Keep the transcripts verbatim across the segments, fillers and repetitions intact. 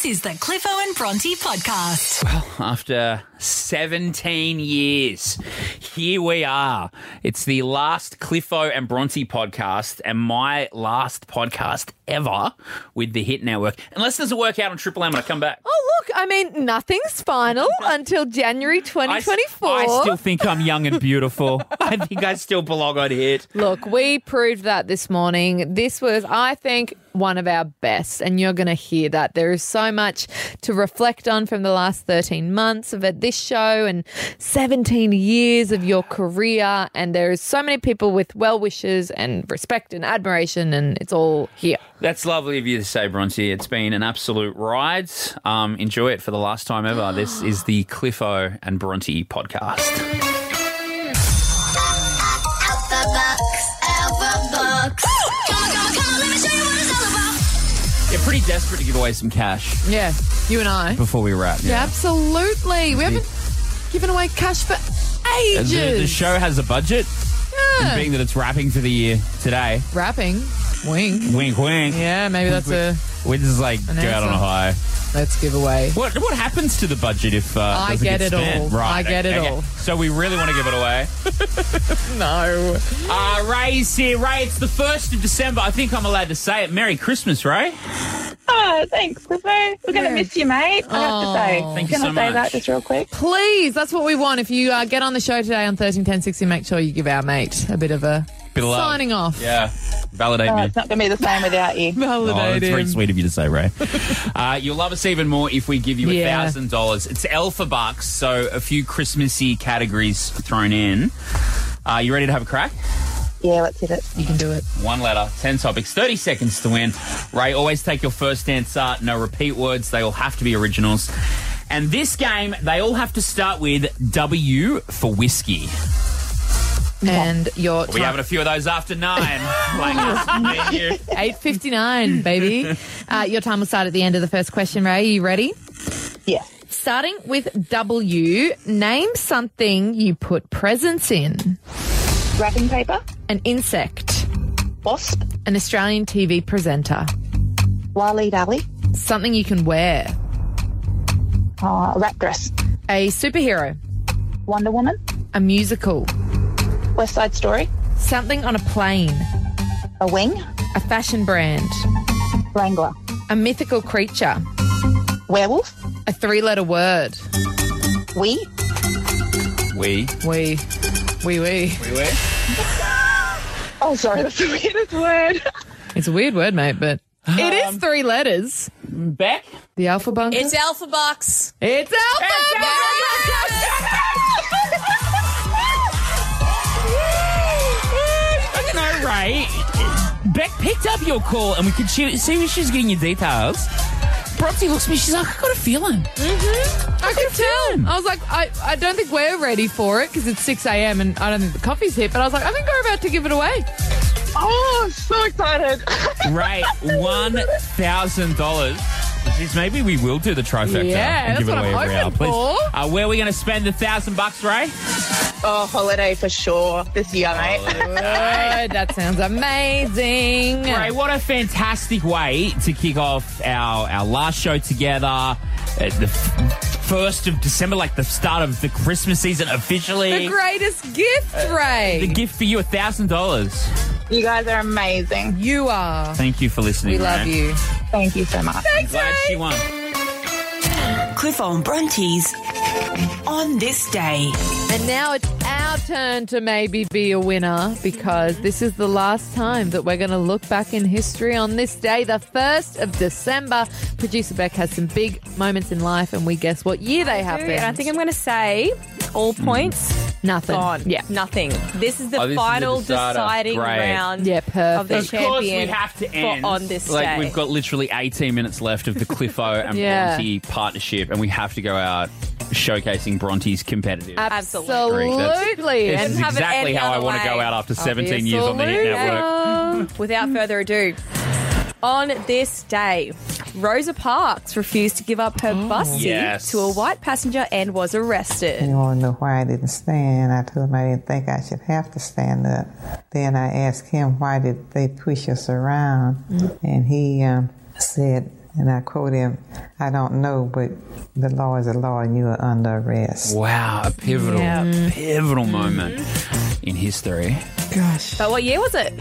This is the Cliffo and Bronte podcast. Well, after seventeen years, here we are. It's the last Cliffo and Bronte podcast and my last podcast ever with the Hit Network. Unless there's a workout on Triple M when I come back. Oh, look, I mean, nothing's final until January twenty twenty-four. I, I still think I'm young and beautiful. I think I still belong on Hit. Look, we proved that this morning. This was, I think, one of our best, and you're going to hear that. There is so much to reflect on from the last thirteen months of it, this show and seventeen years of your career, and there is so many people with well wishes and respect and admiration, and it's all here. That's lovely of you to say, Bronte. It's been an absolute ride. Um, enjoy it for the last time ever. This is the Cliffo and Bronte podcast. Yeah, pretty desperate to give away some cash. Yeah, you and I. Before we wrap. Yeah, Yeah. absolutely. We haven't given away cash for ages. The, the show has a budget, Yeah. and being that it's wrapping for the year today. Rapping. Wink. Wink, wink. Yeah, maybe that's a We just like go out on a high. let's give away. What what happens to the budget if uh, I doesn't get it spent? all. Right, I get it okay. all. So we really want to give it away. No. Uh, Ray's here. Ray, it's the first of December. I think I'm allowed to say it. Merry Christmas, Ray. Oh, thanks, Cliffo. We're going to miss you, mate. I have to say. Thank you Can so I say much. that just real quick? Please, that's what we want. If you uh, get on the show today on thirteen ten sixty, make sure you give our mate a bit of a Bit of love. signing off. Yeah. Validate Oh, me. it's not going to be the same without you. Oh, Validate that's very him. sweet of you to say, Ray. uh, you'll love us even more if we give you a Yeah. thousand dollars. It's Alpha Bucks, so a few Christmassy categories thrown in. Uh, you ready to have a crack? Yeah, let's hit it. You can do it. One letter, ten topics, thirty seconds to win. Ray, always take your first answer. No repeat words. They all have to be originals. And this game, they all have to start with W for whiskey. And your We're having a few of those after nine. Like, you. eight fifty-nine, baby. Uh, your time will start at the end of the first question, Ray. Are you ready? Yeah. Starting with W, name something you put presents in. Wrapping paper. An insect. Wasp. An Australian T V presenter. Wally Dally. Something you can wear. Uh, wrap dress. A superhero. Wonder Woman. A musical. West Side Story. Something on a plane. A wing. A fashion brand. Wrangler. A mythical creature. Werewolf. A three-letter word. We. We. We. We, we. We were? Oh, sorry, that's the weirdest word. It's a weird word, mate, but it is three letters. Beck? The Alpha Bunker. It's Alpha Box. It's Alpha I don't know, Ray. Beck picked up your call and we could see see if she's getting your details. Bronte looks at me, she's like, I got a feeling. Mm-hmm. I could tell. I was like, I, I don't think we're ready for it because it's six a.m. and I don't think the coffee's hit, but I was like, I think we're about to give it away. Oh, I'm so excited. Ray, one thousand dollars. Jeez, maybe we will do the trifecta Yeah, and that's give it what away I'm every hour, hoping please. for. Uh, where are we going to spend the thousand bucks, Ray? Oh, holiday for sure this year, mate. Good. That sounds amazing. Ray, what a fantastic way to kick off our, our last show together. Uh, the f- first of December, like the start of the Christmas season officially. The greatest gift, Ray. The gift for you, a thousand dollars. You guys are amazing. You are. Thank you for listening, We love Ray. you. Thank you so much. I'm glad she won. Cliffo and Bronte's On This Day. And now it's our turn to maybe be a winner because this is the last time that we're going to look back in history on this day, the first of December. Producer Beck has some big moments in life and we guess what year they happened. And I think I'm going to say all points Nothing. gone. Yeah. Nothing. This is the Oh, this is the final decider. deciding Great. round Yeah, of the perfect. Of course, we champion have to for end on this like day. we've got literally eighteen minutes left of the Cliffo and Yeah. Bronte partnership, and we have to go out showcasing Bronte's competitive. Absolutely. This And is have it exactly any how I other want to go way. out after seventeen years on the Hit Obviously. Network. Without further ado, on this day, Rosa Parks refused to give up her bus seat Yes. to a white passenger and was arrested. You want to know why I didn't stand? I told him I didn't think I should have to stand up. Then I asked him, why did they push us around? And he um, said, And I quote him, I don't know, but the law is the law and you are under arrest. Wow, a pivotal, Yeah. pivotal moment in history. Gosh. But what year was it?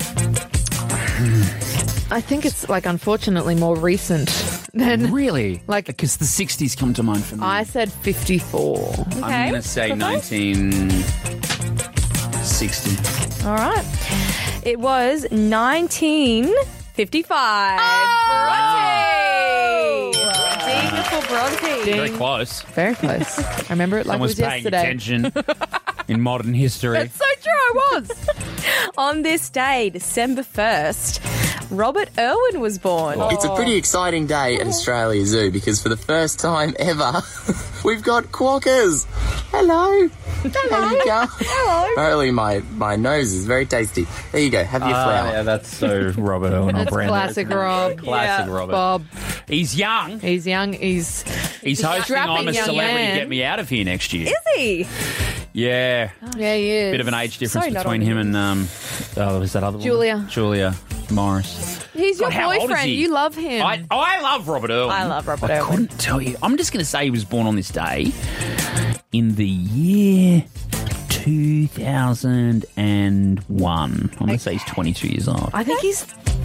I think it's like unfortunately more recent than Really? Like- because the sixties come to mind for me. I said fifty-four. Okay. I'm going to say Cliffo? nineteen sixty. All right. It was nineteen fifty-five. Oh! Bronte! Ding for Bronte. Very close. Very close. I remember it like Someone's it was paying yesterday. attention in modern history. That's so true, I was. On this day, December first, Robert Irwin was born. It's a pretty exciting day at Australia Zoo because for the first time ever, we've got quokkas. Hello. Hello. There you go. Hello. Apparently my, my nose is very tasty. There you go. Have your Ah, flower. yeah, that's so Robert Owen. That's classic Rob. Classic Yeah. Robert. Bob. He's young. He's young. He's He's hosting strapping I'm a young Celebrity, man. Get Me Out of Here next year. Is he? Yeah. yeah, he is. Bit of an age difference Sorry, not between on him and, um, oh, was that other one? Julia. Julia Morris. He's your God, how old is boyfriend. he? You love him. I, I love Robert Irwin. I love Robert I Irwin. couldn't tell you. I'm just going to say he was born on this day in the year two thousand one. I'm going to say he's twenty-two years old. I think he's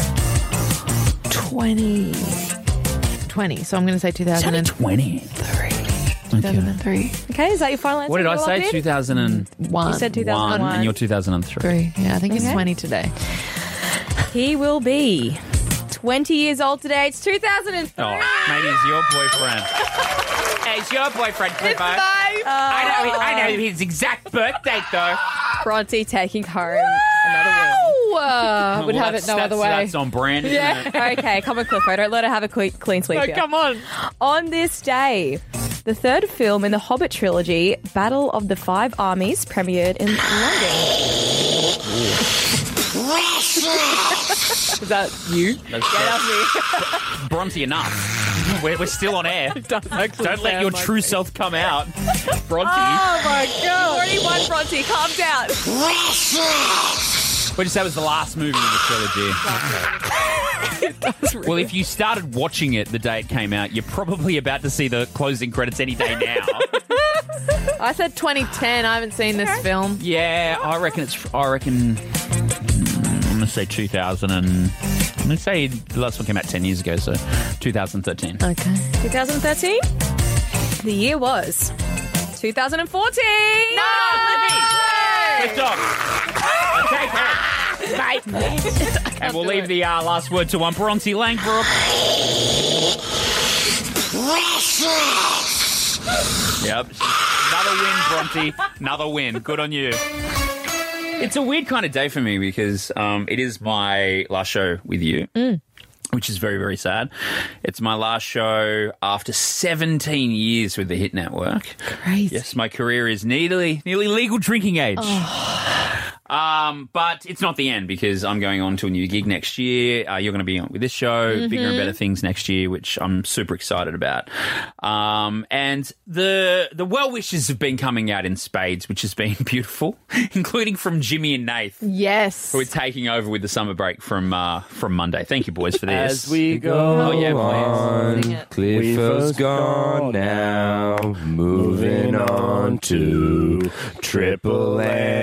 twenty. twenty. So I'm going to say two He's only thousand twenty. two thousand three. Okay, is that your final answer? What did I You're say? locked in? two thousand One. You said two thousand one. and you're two thousand three. Three. Yeah, I think he's Okay. twenty today. He will be twenty years old today. It's two thousand three. Oh, maybe he's your boyfriend. Hey, he's your boyfriend, Cliffo. Five. I know, I know his exact birth date, though. Bronte taking home another win. Oh, uh, would Well, have it that's- no that's- other way. That's on brand, isn't Yeah. it? Okay, come on, Cliffo. Don't let her have a clean, clean sweep Oh, here. come on. On this day, the third film in the Hobbit trilogy, Battle of the Five Armies, premiered in London. Is that you? That's Bronte enough. We're, we're still on air. Don't let your true self come out. Bronte. Oh my god! You already won, Bronte. Calm down. What'd you say was the last movie in the trilogy? Well, if you started watching it the day it came out, you're probably about to see the closing credits any day now. I said twenty ten. I haven't seen this film. Yeah, I reckon it's. I reckon. mm, I'm gonna say two thousand and. I'm gonna say the last one came out ten years ago, so two thousand thirteen. Okay. twenty thirteen. The year was two thousand fourteen. No! Lift off. Take that, mate. And we'll leave the uh, last word to one Bronte Langbrook. Yep. Another win, Bronte. Another win. Good on you. It's a weird kind of day for me because um, it is my last show with you. Mm. Which is very, very sad. It's my last show after seventeen years with the Hit Network. Crazy. Yes, my career is nearly nearly legal drinking age. Um, but it's not the end because I'm going on to a new gig next year. Uh, you're going to be on with this show, Mm-hmm. Bigger and Better Things next year, which I'm super excited about. Um, and the the well wishes have been coming out in spades, which has been beautiful, including from Jimmy and Nath, Yes. who are taking over with the summer break from uh, from Monday. Thank you, boys, for this. As we go Oh, yeah, on, Sing it. Clifford's gone now, moving on to Triple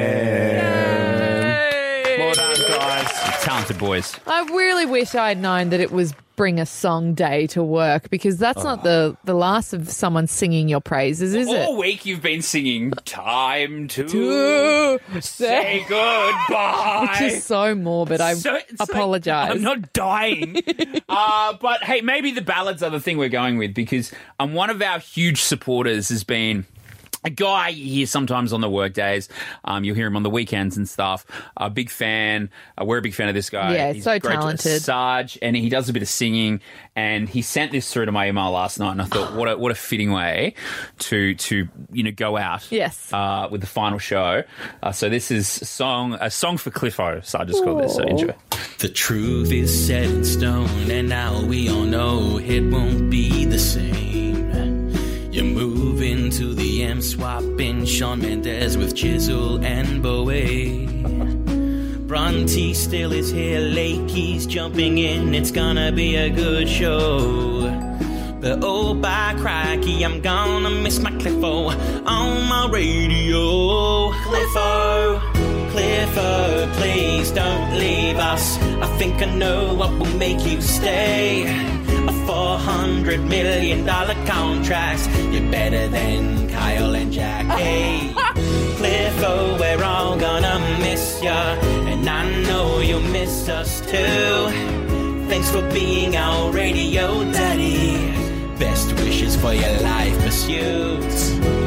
M. Well done, guys. Talented boys. I really wish I'd known that it was Bring a Song Day to work because that's not the, the last of someone singing your praises, is All it? week you've been singing Time to, To Say Goodbye. Which is so morbid. I So- so- apologise. I'm not dying. uh, but hey, maybe the ballads are the thing we're going with because um, one of our huge supporters has been a guy you hear sometimes on the work days. Um, you'll hear him on the weekends and stuff. A big fan. Uh, we're a big fan of this guy. Yeah, He's so great. talented. Sarge, and he does a bit of singing. And he sent this through to my email last night, and I thought, what a what a fitting way to to you know go out. Yes. Uh, with the final show. Uh, so this is a song a song for Cliffo. So I just called this. So enjoy. The truth is set in stone, and now we all know it won't be the same. You're moving to the M, swapping Shawn Mendes with Chisel and Bowie. Bronte still is here, Lakey's jumping in, it's gonna be a good show. But oh, by cracky, I'm gonna miss my Cliffo on my radio. Cliffo, Cliffo, please don't leave us. I think I know what will make you stay. A four hundred million dollar contract. You're better than Kyle and Jackie. Cliffo, we're all gonna miss ya, and I know you'll miss us too. Thanks for being our radio daddy. Best wishes for your life pursuits.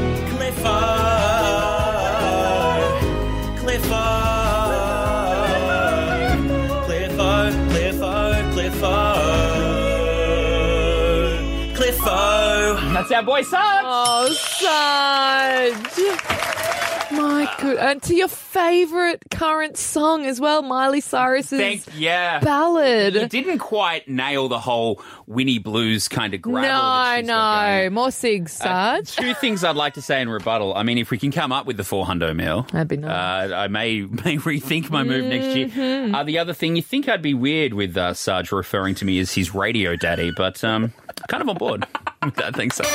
Clifford, Clifford, Clifford, Clifford, Clifford, Clifford. That's our boy, Sarge. Oh, Sarge. My good. And to your favourite current song as well, Miley Cyrus's Thank, yeah. ballad. You didn't quite nail the whole Winnie Blues kind of gravel. that No, she's got no. going. More Sigs, Uh, Sarge. two things I'd like to say in rebuttal. I mean, if we can come up with the four hundo mil, That'd be nice. uh, I may may rethink my move next year. Mm-hmm. Uh, the other thing, you think I'd be weird with uh, Sarge referring to me as his radio daddy, but um, kind of on board with that. Thanks, Sarge.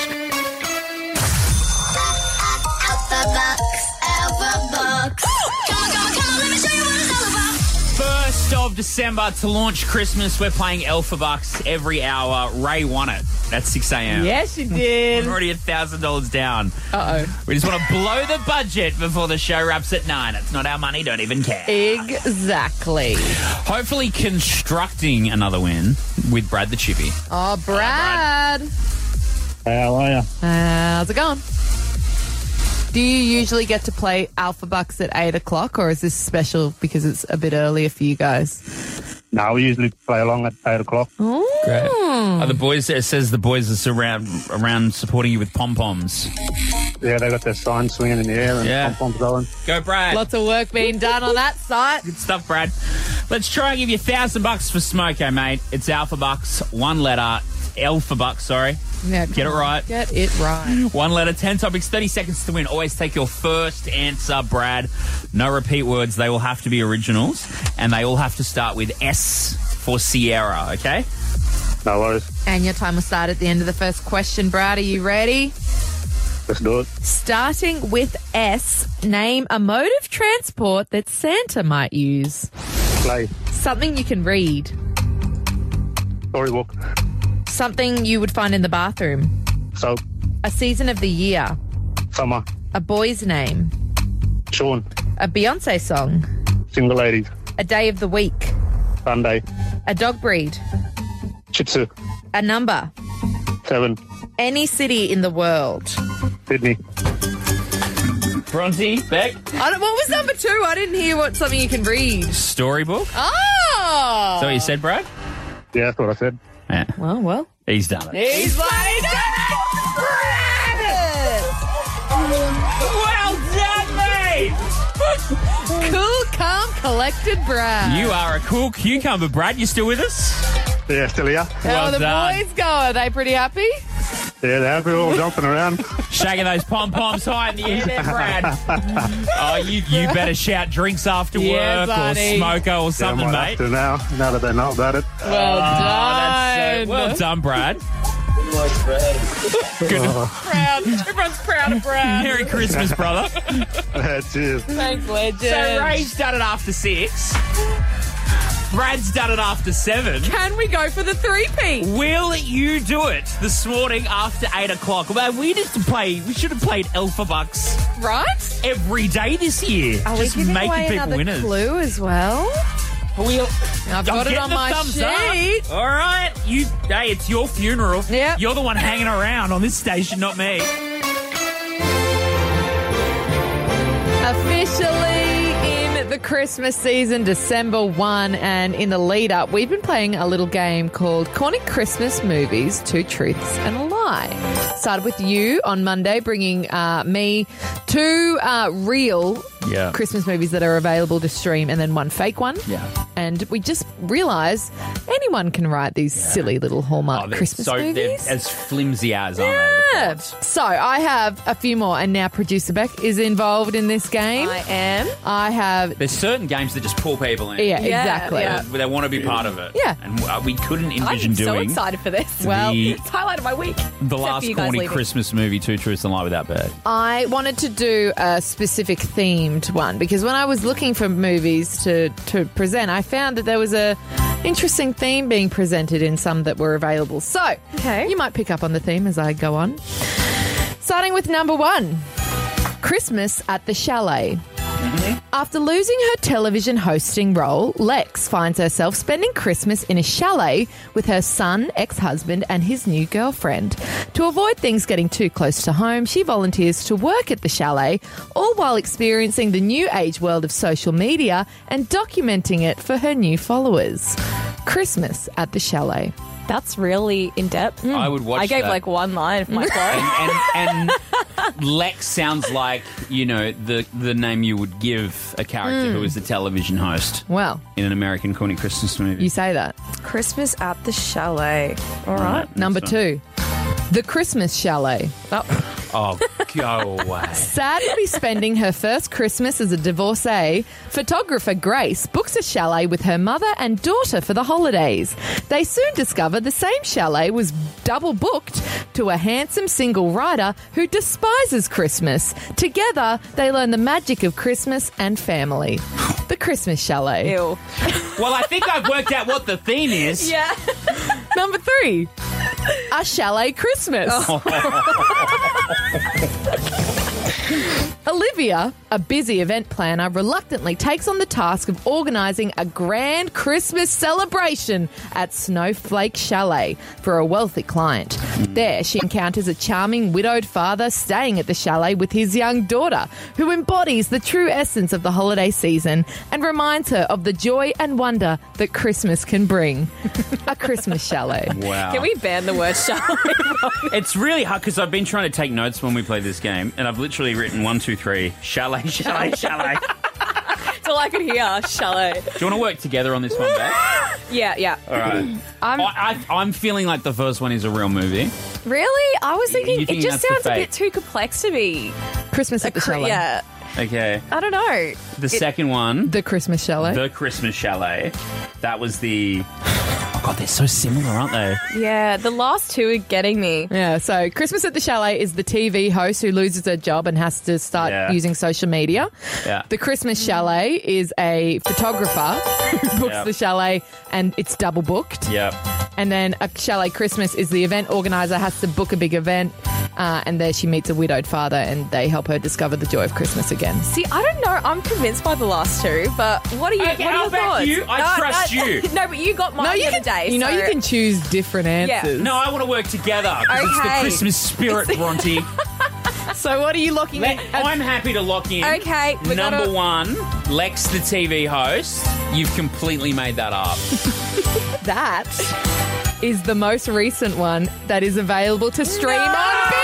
First of December to launch Christmas, we're playing Alpha Bucks every hour. Ray won it at six a.m. Yes, you did. We're already a thousand dollars down. Uh-oh. We just want to blow the budget before the show wraps at nine. It's not our money, don't even care. Exactly. Hopefully constructing another win with Brad the Chippy. Oh, Brad. How are you? How's it going? Do you usually get to play Alpha Bucks at eight o'clock, or is this special because it's a bit earlier for you guys? No, we usually play along at eight o'clock. Ooh. Great. Are the boys, it says the boys are surround, around supporting you with pom-poms. Yeah, they got their signs swinging in the air and Yeah. pom-poms going. Go, Brad. Lots of work being done on that site. Good stuff, Brad. Let's try and give you a thousand bucks for Smoko, mate. It's Alpha Bucks, one letter. Alpha Bucks, sorry. Yeah, Get it come on. right. Get it right. One letter, ten topics, thirty seconds to win. Always take your first answer, Brad. No repeat words. They will have to be originals, and they all have to start with S for Sierra, okay? No worries. And your time will start at the end of the first question. Brad, are you ready? Let's do it. Starting with S, name a mode of transport that Santa might use. Play. Something you can read. Storybook. Something you would find in the bathroom. Soap. A season of the year. Summer. A boy's name. Sean. A Beyonce song. Single ladies. A day of the week. Sunday. A dog breed. Shih Tzu. A number. Seven. Any city in the world. Sydney. Bronte, Beck. I don't, what was number two? I didn't hear what something you can read. Storybook. Is Oh! that what you said, Brad? Yeah, that's what I said. Yeah. Well, well. He's done it. He's bloody done it! Well done, mate! Cool, calm, collected Brad. You are a cool cucumber, Brad. You still with us? Yeah, still here. How Well are the done. boys go? Are they pretty happy? Yeah, they're happy, all jumping around. Shaking those pom-poms high in the air there, Brad. Oh, you you better shout drinks after Yeah, work buddy. or smoko or something, yeah, I might mate. have to now, now that they know about it. Well Oh, done. that's so, well done, Brad. Good. Proud. Everyone's proud of Brad. Merry Christmas, brother. Cheers. Thanks, legend. So Ray's done it after six. Brad's done it after seven. Can we go for the three-peat? Will you do it this morning after eight o'clock? Well, we need to play. We should have played Alpha Bucks Right? every day this year. Are Just we giving making away people another winners. clue as well? We'll, I've I'm got it getting on the my thumbs sheet. up. All right, you. Hey, it's your funeral. Yep. You're the one hanging around on this station, not me. Officially in the Christmas season, December first, and in the lead up, we've been playing a little game called Corny Christmas Movies, Two Truths and a Lie. Started with you on Monday, bringing uh, me two uh, real Yeah. Christmas movies that are available to stream and then one fake one. Yeah. And we just realised anyone can write these silly little Hallmark Oh, they're Christmas so, movies. They're as flimsy as, aren't Yeah. they? So I have a few more, and now producer Beck is involved in this game. I am. I have. There's certain games that just pull people in. Yeah, Yeah, exactly. yeah. They want to be part of it. Yeah. And uh, we couldn't envision I'm so doing excited for this. Well, the, It's highlighted my week. the Except for last you guys corny leaving. Christmas movie, Two Truths and a Lie Without Bird. I wanted to do a specific themed one because when I was looking for movies to, to present, I found that there was a interesting theme being presented in some that were available. So Okay. you might pick up on the theme as I go on. Starting with number one, Christmas at the Chalet. After losing her television hosting role, Lex finds herself spending Christmas in a chalet with her son, ex-husband, and his new girlfriend. To avoid things getting too close to home, she volunteers to work at the chalet, all while experiencing the new age world of social media and documenting it for her new followers. Christmas at the Chalet. That's really in depth. I would watch I gave that. like one line for my quote. and, and, and Lex sounds like, you know, the the name you would give a character who is the television host Well, in an American corny Christmas movie. you say that. Christmas at the chalet. All right. Number That's two, The Christmas Chalet. Oh, go away. Sad to be spending her first Christmas as a divorcee, photographer Grace books a chalet with her mother and daughter for the holidays. They soon discover the same chalet was double booked to a handsome single rider who despises Christmas. Together, they learn the magic of Christmas and family. The Christmas Chalet. Ew. Well, I think I've worked out what the theme is. Yeah. Number three, A Chalet Christmas. Olivia, a busy event planner, reluctantly takes on the task of organising a grand Christmas celebration at Snowflake Chalet for a wealthy client. There, she encounters a charming widowed father staying at the chalet with his young daughter, who embodies the true essence of the holiday season and reminds her of the joy and wonder that Christmas can bring. A Christmas Chalet. Wow. Can we ban the word chalet? It's really hard because I've been trying to take notes when we play this game, and I've literally written one, two, three, chalet, chalet, chalet. That's all I could hear. Chalet. Do you want to work together on this one, Beck? Yeah, yeah. All right. I'm, I, I, I'm feeling like the first one is a real movie. really? I was thinking You it think just that's the sounds a fake? bit too complex to be. Christmas at the Cr- Chalet. Yeah. Okay. I don't know. The second one, The Christmas Chalet. The Christmas Chalet, that was the... Oh, God, they're so similar, aren't they? Yeah, the last two are getting me. Yeah, so Christmas at the Chalet is the T V host who loses her job and has to start Yeah. using social media. Yeah. The Christmas Chalet is a photographer who books Yeah. the chalet and it's double booked. Yeah. And then a Chalet Christmas is the event organizer has to book a big event uh, and there she meets a widowed father and they help her discover the joy of Christmas again. See, I don't know. I'm convinced by the last two, but what are you? Okay, what are I'll your back thoughts? you. I No, trust no, you. No, but you got mine No, you the can, other day. you know so- you can choose different Yeah. answers. No, I want to work together because it's the Okay. Christmas spirit, Bronte. So what are you looking Let, at? I'm happy to lock in. Okay, we Number gotta- one, Lex, the T V host. You've completely made that up. That is the most recent one that is available to stream on Bing!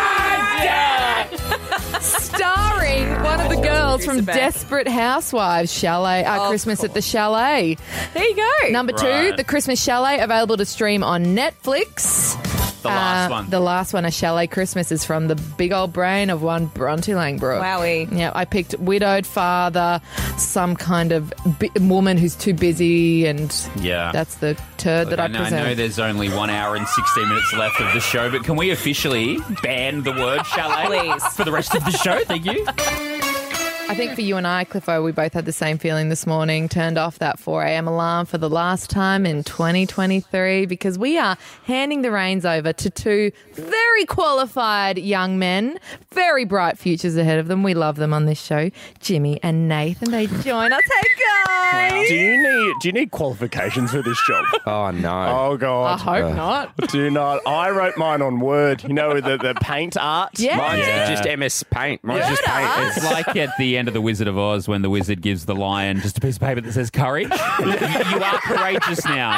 Starring one of the girls from Producer Beck. Desperate Housewives, Chalet, uh, Of Christmas at the Chalet. There you go. Number two, Right. The Christmas Chalet, available to stream on Netflix. The last Uh, one. The last one, A Chalet Christmas, is from the big old brain of one Bronte Langbrook. Wowie. Yeah, I picked widowed father, some kind of bi- woman who's too busy, and Yeah. that's the turd Look, that I I know, I present. know there's only one hour and sixteen minutes left of the show, but can we officially ban the word chalet Please. for the rest of the show? Thank you. I think for you and I, Cliffo, we both had the same feeling this morning. Turned off that four a.m. alarm for the last time in twenty twenty-three because we are handing the reins over to two very qualified young men, very bright futures ahead of them. We love them on this show, Jimmy and Nathan. They join us. Hey, guys. Do you need do you need qualifications for this job? Oh, no. Oh I God. hope not. Do not. I wrote mine on Word. You know, the, the paint art. Yeah. Mine's Yeah. just M S Paint. Mine's Yeah. just paint. Us. It's like at the end of The Wizard of Oz when the wizard gives the lion just a piece of paper that says courage. you, you are courageous now.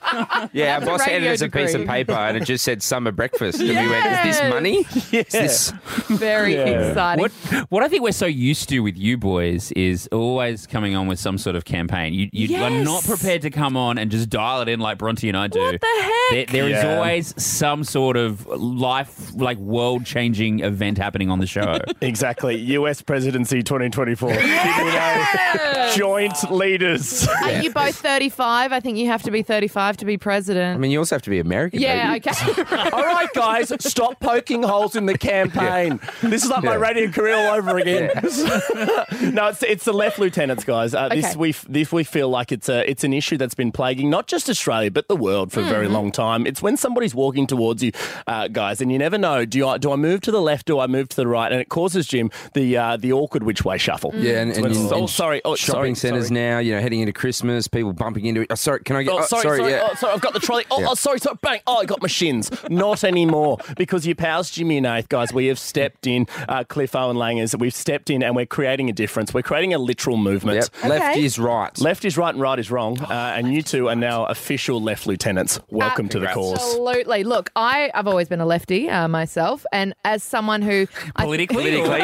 Yeah, our That's a boss handed radio us a piece of degree. paper and it just said summer breakfast. And we went, is this money? Is this... Very exciting. What, what I think we're so used to with you boys is always coming on with some sort of campaign. You, you are Yes. not prepared to come on and just dial it in like Bronte and I do. What the heck? There, there is Yeah. always some sort of life, like world-changing event happening on the show. Exactly. U S presidency twenty twenty-four. Joint leaders. Are you both thirty-five? I think you have to be thirty-five to be president. I mean, you also have to be American. yeah, baby. okay. All right, guys, stop poking holes in the campaign. This is like my Yeah. radio career all over again. No, it's it's the left lieutenants, guys. Uh, This Okay. we this we feel like it's a it's an issue that's been plaguing not just Australia but the world for a very long time. It's when somebody's walking towards you, uh, guys, and you never know. Do you do I move to the left? Do I move to the right? And it causes Jim the uh, the awkward which way shuffle. Yeah, and, and, When- in- oh, in sorry. Oh, shopping sorry, centres sorry. now, you know, heading into Christmas, people bumping into it. Oh, sorry, can I get... Oh, sorry, sorry, yeah. oh, sorry, I've got the trolley. Oh, Yeah. oh, sorry, sorry, bang. Oh, I got my shins. Not anymore. Because your pals, Jimmy and Nath, guys, we have stepped in, uh, Cliffo and Langers, we've stepped in and we're creating a difference. We're creating a literal movement. Yep. Left Okay. is right. Left is right and right is wrong. Uh, and you two are now official left lieutenants. Welcome to the cause. Absolutely. Look, I, I've always been a lefty uh, myself, and as someone who I- Politically? Politically.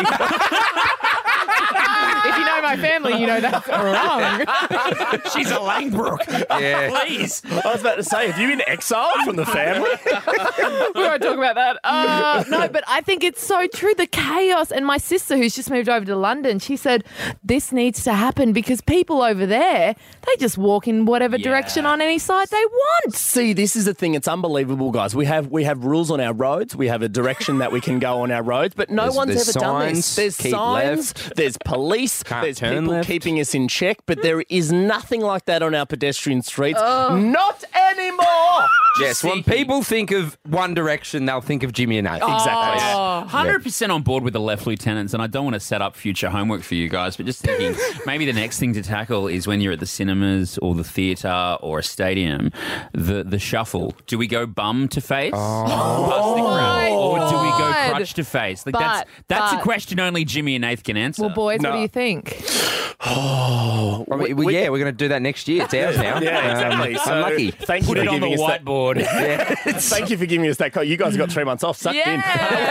if you know my family, you know that's wrong. She's a Langbrook. Yeah. Please. I was about to say, have you been exiled from the family? We won't talk about that. Uh, no, but I think it's so true. The chaos. And my sister, who's just moved over to London, she said, this needs to happen because people over there, they just walk in whatever Yeah. direction on any side they want. See, this is the thing. It's unbelievable, guys. We have we have rules on our roads. We have a direction that we can go on our roads, but no There's- one's there's ever done this. signs, There's keep signs. left. There's police. Can't there's turn people left. keeping us in check, but there is nothing like that on our pedestrian streets. Not anymore. Yes, when people think of One Direction, they'll think of Jimmy and Nath. Exactly. one hundred percent on board with the left lieutenants, and I don't want to set up future homework for you guys, but just thinking maybe the next thing to tackle is when you're at the cinemas or the theatre or a stadium, the the shuffle. Do we go bum to face past the crowd, or do we go God. crutch to face? Like But- that's that's but- a question only Jimmy and Nath can answer. Well, boys, what No. do you think? I mean, well, yeah, we're going to do that next year. It's ours now. Yeah, exactly. Um, So, unlucky. Thank you Put for it on the giving us that. whiteboard. Yeah. Thank you for giving us that call. You guys have got three months off. Sucked Yeah.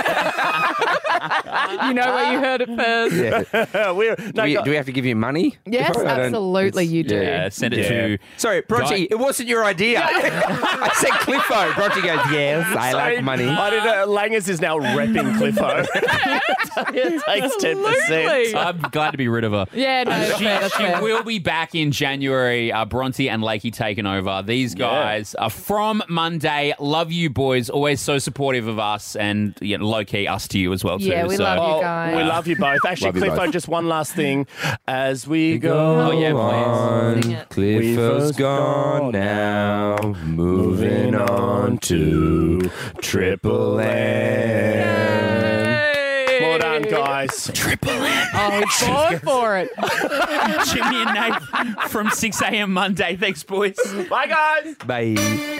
You know where you heard it first. Yeah. in. We're, Do no, we, guys- do we have to give you money? Yes, I don't- absolutely you do. Yeah, send it Yeah. to. Sorry, Bronte, Guy- it wasn't your idea. I said Cliffo. Bronte goes, yes, I Sorry, like money. I didn't know. Langers is now repping Cliffo. It takes ten Absolutely. percent. I'm glad to be rid of her. Yeah, no, that's She, fair, that's she fair. will be back in January. Uh, Bronte and Lakey taking over. These guys are from Monday. Love you, boys. Always so supportive of us, and you know, low key us to you as well too. Yeah, we so. love you Oh, guys. we love you both. Actually, Love you Cliffo, both. just one last thing. As we go, Oh, yeah, please. on. Sing it. Clifford's gone now. Moving on to Triple M. well done, guys. Oh, he's going for it. Jimmy and Nate from six a.m. Monday. Thanks, boys. Bye, guys. Bye.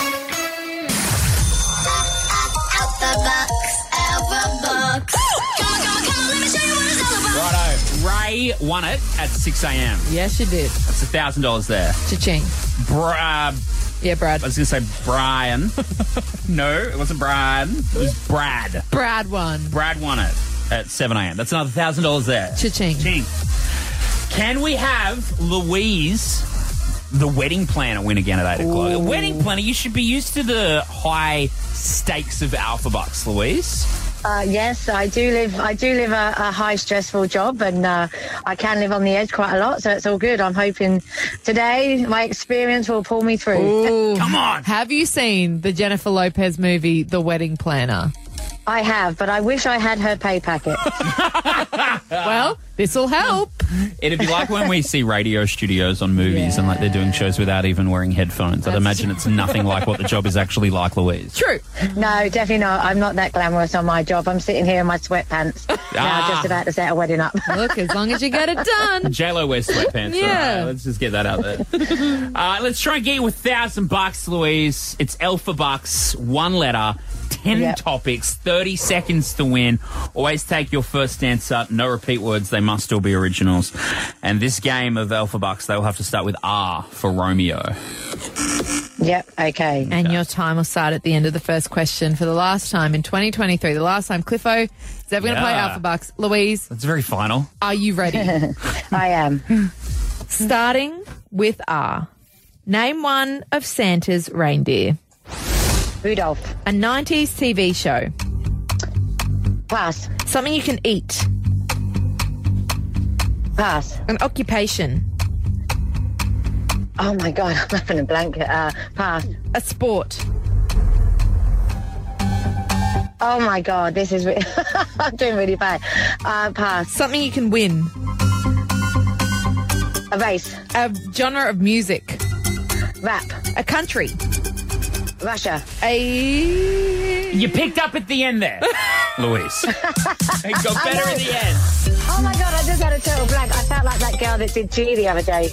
Righto. Ray won it at six a.m. Yes, you did. That's one thousand dollars there. Cha-ching. Bra- Yeah, Brad. I was going to say Brian. No, it wasn't Brian. It was Brad. Brad won. Brad won it at seven a.m. That's another one thousand dollars there. Cha-ching. Ching. Can we have Louise, the wedding planner, win again at eight o'clock? A wedding planner, you should be used to the high stakes of Alpha Bucks, Louise. Uh, yes, I do live. I do live a, a high stressful job, and uh, I can live on the edge quite a lot. So it's all good. I'm hoping today my experience will pull me through. Ooh. Come on. Have you seen the Jennifer Lopez movie, The Wedding Planner? I have, but I wish I had her pay packet. Well, this will help. It'd be like when we see radio studios on movies and like they're doing shows without even wearing headphones. I'd imagine it's nothing like what the job is actually like, Louise. True. No, definitely not. I'm not that glamorous on my job. I'm sitting here in my sweatpants now, Ah. just about to set a wedding up. Look, as long as you get it done. J-Lo wears sweatpants. Yeah. All right, let's just get that out there. uh, let's try and get you a thousand bucks, Louise. It's Alpha Bucks, one letter, ten Yep. topics, thirty seconds to win. Always take your first answer. No repeat words. They must still be originals. And this game of Alpha Bucks, they will have to start with R for Romeo. Yep, okay. And your time will start at the end of the first question for the last time in twenty twenty-three. The last time Cliffo is ever going to play Yeah. Alpha Bucks. Louise, That's very final. are you ready? I am. Starting with R. Name one of Santa's reindeer. Rudolph. A nineties T V show. Pass. Something you can eat. Pass. An occupation. Oh my God, I'm having a blanket. Uh, pass. A sport. Oh my God, this is. Re- I'm doing really bad. Uh, pass. Something you can win. A race. A genre of music. Rap. A country. Russia. A. You picked up at the end there, Louise. It got I better know. at the end. Oh my God, I just had a total blank. I felt like that girl that did G the other day.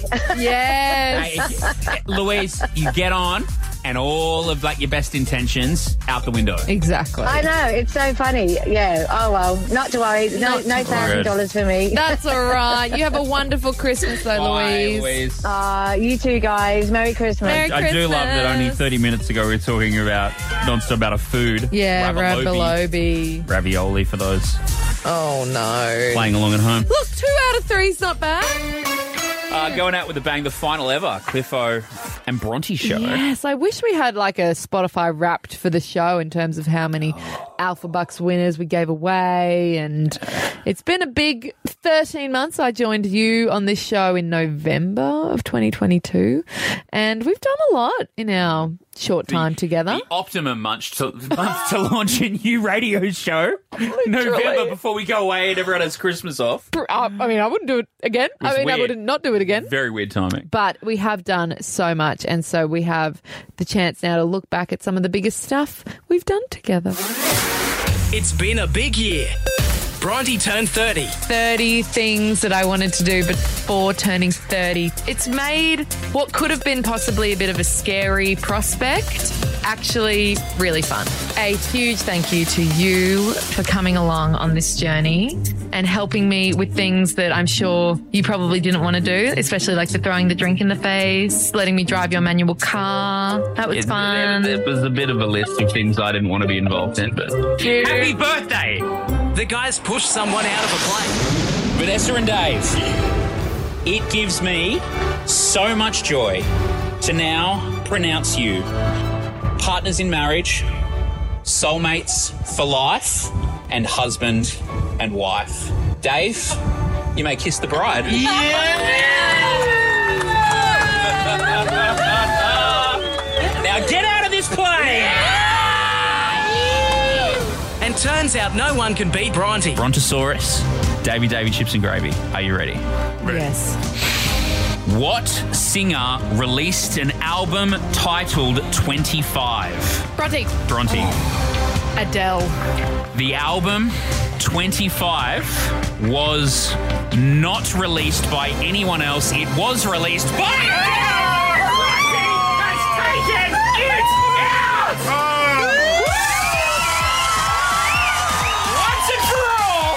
Yes. Hey, Louise, you get on, and all of like your best intentions out the window. Exactly. I know, it's so funny. Yeah, oh well, not to worry. No, Not no to thousand dollars for me. That's all right. You have a wonderful Christmas, though, Bye, Louise. Louise. Uh, you two guys, Merry Christmas. Merry I do love that only Christmas. thirty minutes ago we were talking about non-stop about a food. Yeah, Ravalobi. Ravilobi. Ravioli for those Oh, no. playing along at home. Look, two out of three is not bad. Uh, going out with a bang, the final ever Cliffo and Bronte show. Yes, I wish we had like a Spotify Wrapped for the show in terms of how many Alpha Bucks winners we gave away. And it's been a big thirteen months. I joined you on this show in November of twenty twenty-two. And we've done a lot in our short time together. The optimum month to, month to launch a new radio show. November before we go away and everyone has Christmas off. Uh, I mean, I wouldn't do it again. I It's mean, I weird. wouldn't not do it again. Very weird timing. But we have done so much, and so we have the chance now to look back at some of the biggest stuff we've done together. It's been a big year. Bronte turned thirty. thirty things that I wanted to do before turning thirty. It's made what could have been possibly a bit of a scary prospect actually really fun. A huge thank you to you for coming along on this journey and helping me with things that I'm sure you probably didn't want to do, especially like the throwing the drink in the face, letting me drive your manual car. That was It, fun. it, it was a bit of a list of things I didn't want to be involved in, but happy birthday! The guys pushed someone out of a plane. Vanessa and Dave, it gives me so much joy to now pronounce you partners in marriage, soulmates for life, and husband and wife. Dave, you may kiss the bride. Now get out of this plane! And turns out no one can beat Bronte. Brontosaurus, Davy Davy Chips and Gravy. Are you ready? Yes. What singer released an album titled twenty-five? Bronte. Bronte. Adele. The album twenty-five was not released by anyone else. It was released by Adele! Bronte has taken it out! Once and for all,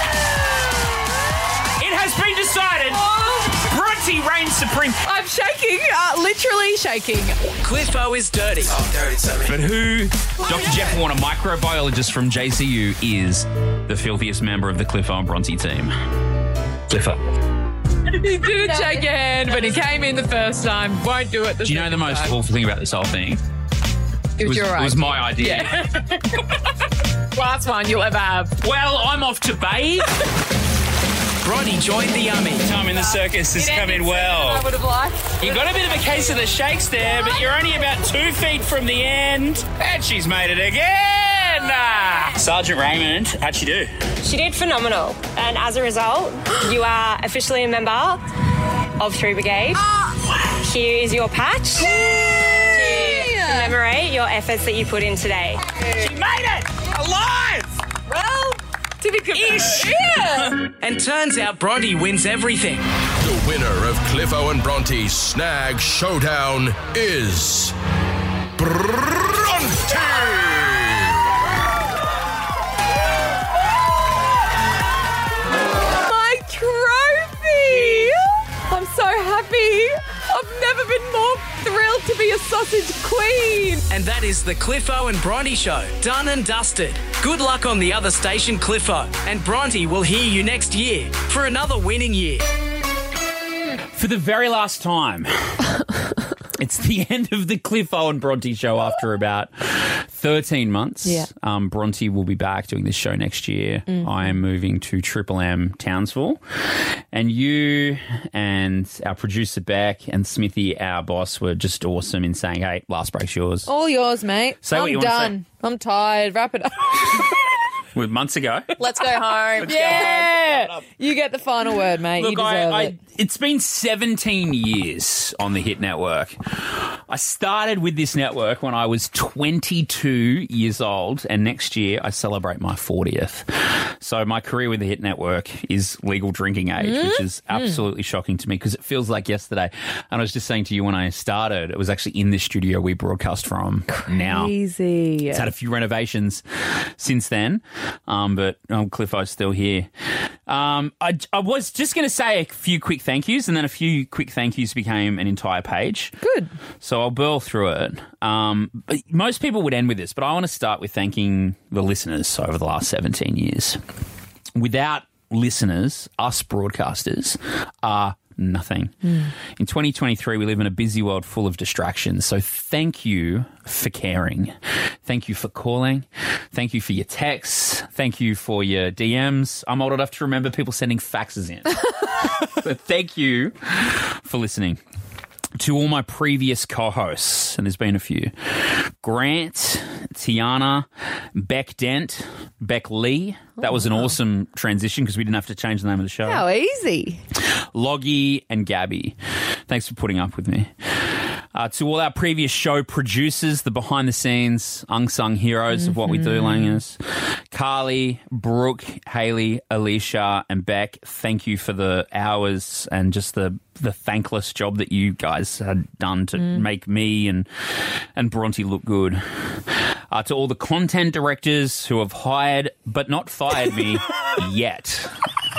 it has been decided. Bronte reigns supreme. I'm shaking, uh, literally shaking. Cliffo is dirty. But who Doctor Jeff Warner, microbiologist from J C U, is the filthiest member of the Cliffo and Bronte team? Cliffo. He didn't shake your hand, but he came in the first time. Won't do it the Do you know the second most time. awful thing about this whole thing? It was, your it was idea. my idea. Yeah. Last one you'll ever have. Well, I'm off to bathe. Bronte joined the army. Time in the circus has It come in ended sooner than I well. would have liked. You got a bit of a case of the shakes there, but you're only about two feet from the end. And she's made it again. Ah. Sergeant Raymond, how'd she do? She did phenomenal, and as a result, you are officially a member of Three Brigade. Here is your patch to commemorate your efforts that you put in today. She made it! Alive! Well, to be confirmed. Yeah. And turns out Bronte wins everything. The winner of Cliffo and Bronte's Snag Showdown is Bronte! be a sausage queen. And that is the Cliffo and Bronte Show, done and dusted. Good luck on the other station, Cliffo. And Bronte will hear you next year for another winning year. For the very last time, it's the end of the Cliffo and Bronte Show after about thirteen months. Yeah. Um, Bronte will be back doing this show next year. Mm. I am moving to Triple M Townsville. And you and our producer Beck and Smithy, our boss, were just awesome in saying, hey, last break's yours. All yours, mate. Say I'm what you wanna done. I'm tired. Wrap it up. With months ago. Let's go home. Yeah. You get the final word, mate. Look, you deserve I, it. I, it's been seventeen years on the Hit Network. I started with this network when I was twenty-two years old, and next year I celebrate my fortieth. So my career with the Hit Network is legal drinking age, Mm. which is absolutely mm. shocking to me because it feels like yesterday. And I was just saying to you when I started, it was actually in this studio we broadcast from now. Easy. It's had a few renovations since then, um, but um, Cliffo's still here. Um, I, I was just going to say a few quick thank yous, and then a few quick thank yous became an entire page. Good. So I'll burl through it. Um, but most people would end with this, but I want to start with thanking the listeners over the last seventeen years. Without listeners, us broadcasters are nothing. Mm. In twenty twenty-three, we live in a busy world full of distractions. So thank you for caring. Thank you for calling. Thank you for your texts. Thank you for your D Ms. I'm old enough to remember people sending faxes in. But thank you for listening. To all my previous co-hosts, and there's been a few, Grant, Tiana, Beck Dent, Beck Lee. That was an awesome transition because we didn't have to change the name of the show. How easy. Loggy and Gabby. Thanks for putting up with me. Uh, to all our previous show producers, the behind-the-scenes, unsung heroes mm-hmm. of what we do, Langers. Carly, Brooke, Haley, Alicia, and Beck, thank you for the hours and just the the thankless job that you guys had done to mm. make me and and Bronte look good. Uh, to all the content directors who have hired but not fired me yet.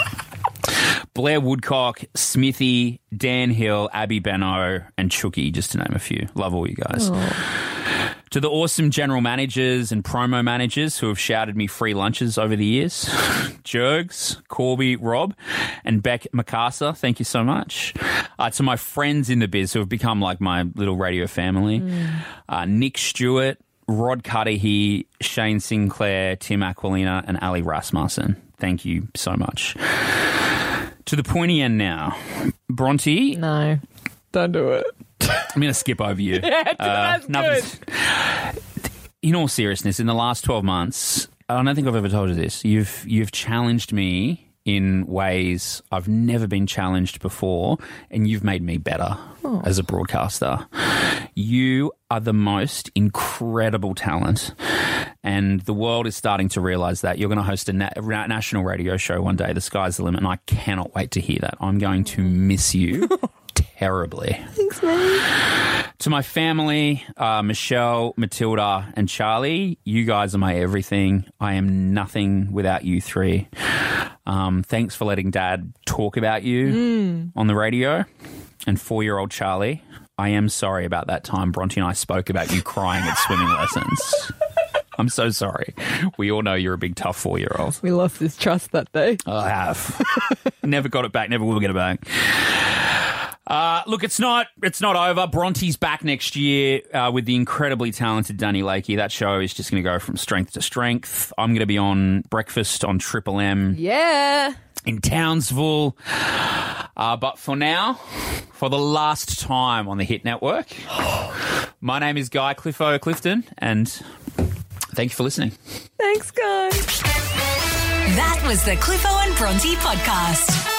Blair Woodcock, Smithy, Dan Hill, Abby Benno, and Chucky, just to name a few. Love all you guys. Oh. To the awesome general managers and promo managers who have shouted me free lunches over the years. Jergs, Corby, Rob, and Beck McCarser, thank you so much. Uh, to my friends in the biz who have become like my little radio family. Mm. Uh, Nick Stewart, Rod Cudahy, Shane Sinclair, Tim Aquilina, and Ali Rasmussen. Thank you so much. To the pointy end now. Bronte. No, don't do it. I'm going to skip over you. Yeah, that's uh, good. In all seriousness, in the last twelve months, I don't think I've ever told you this, you've you've challenged me in ways I've never been challenged before, and you've made me better oh. as a broadcaster. You are the most incredible talent, and the world is starting to realise that. You're going to host a na- national radio show one day. The sky's the limit, and I cannot wait to hear that. I'm going to miss you terribly. Thanks, man. To my family, uh, Michelle, Matilda, and Charlie, you guys are my everything. I am nothing without you three. Um, thanks for letting Dad talk about you mm. on the radio. And four-year-old Charlie, I am sorry about that time Bronte and I spoke about you crying at swimming lessons. I'm so sorry. We all know you're a big, tough four-year-old. We lost his trust that day. I have. Never got it back. Never will get it back. Uh, look, it's not it's not over. Bronte's back next year uh, with the incredibly talented Danny Lakey. That show is just going to go from strength to strength. I'm going to be on Breakfast on Triple M. Yeah. In Townsville. Uh, but for now, for the last time on the Hit Network, my name is Guy Cliffo Clifton, and thank you for listening. Thanks, guys. That was the Cliffo and Bronte podcast.